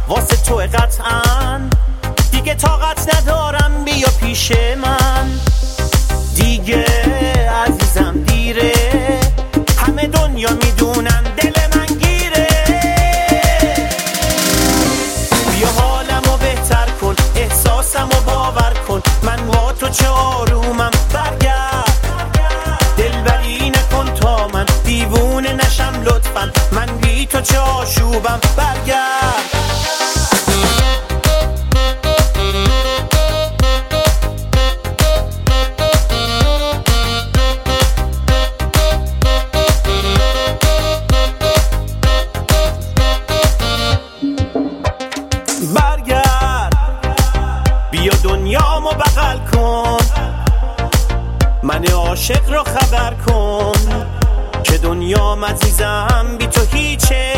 واسه تو قطعا دیگه طاقت ندارم، بیا پیش من دیگه عزیزم دیره، همه دنیا میدونن دل من گیره. بیا حالمو بهتر کن، احساسمو باور کن، من با تو چه آرومم، برگرد دلبری نکن تا من دیوونه نشم لطفا، من بی تو چه آشوبم، برگرد. بیا دنیامو بغل کن، من عاشق رو خبر کن که دنیام عزیزم بی تو هیچه.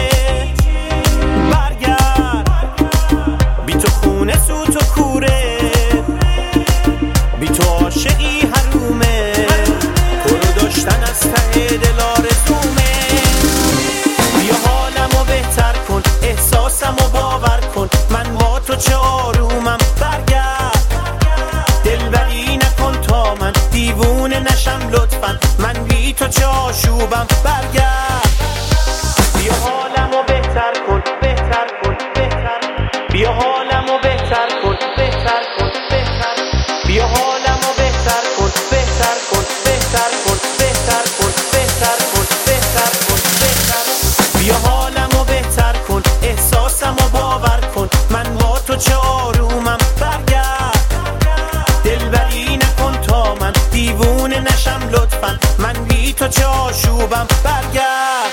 برگرد بی تو خونه سوت و کوره، بی تو عاشقی حرومه، تو رو داشتن از ته دل آرزومه. بیا حالمو بهتر کن، احساسمو باور کن، من با تو چه آرومم، برگرد دلبری نکن تا من دیوونه نشم لطفا، من بی تو چه آشوبم، برگرد. بیا حالمو بهتر کن، بهتر کن، بهتر، بیا حالمو بهتر کن، بهتر کن، بهتر، بیا حالمو بهتر کن، بهتر کن، بهتر کن، بهتر کن، بهتر کن، بهتر کن، بهتر، بیا حالمو بهتر کن، احساسمو باور کن، من با تو چه آرومم، برگرد دلبری نکن تا من دیوونه نشم لطفا، من بی تو چه آشوبم، برگرد.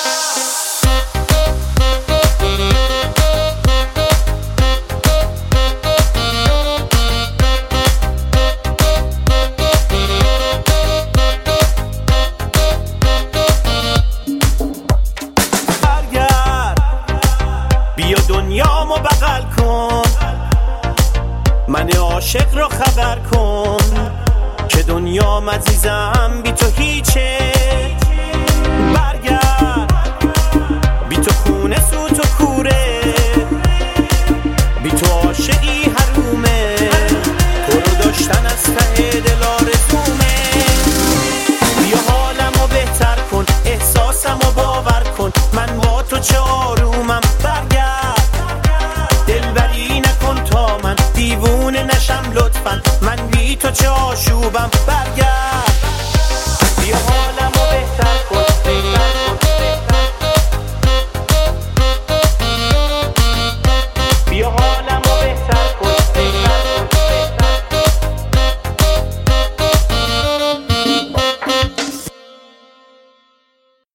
بیا دنیامو بغل کن، من عاشق رو خبر کن که دنیام عزیزم بی تو هیچه. برگرد بی تو خونه سوت و کوره، بی تو عاشقی حرومه، تو رو داشتن از ته دل آرزومه. بیا حالمو بهتر کن، احساسمو باور کن، من با تو چه آرومم، برگرد دلبری نکن تا من دیوونه نشم لطفا، من بی تو چه آشوبم، برگرد. بیا حالمو بهتر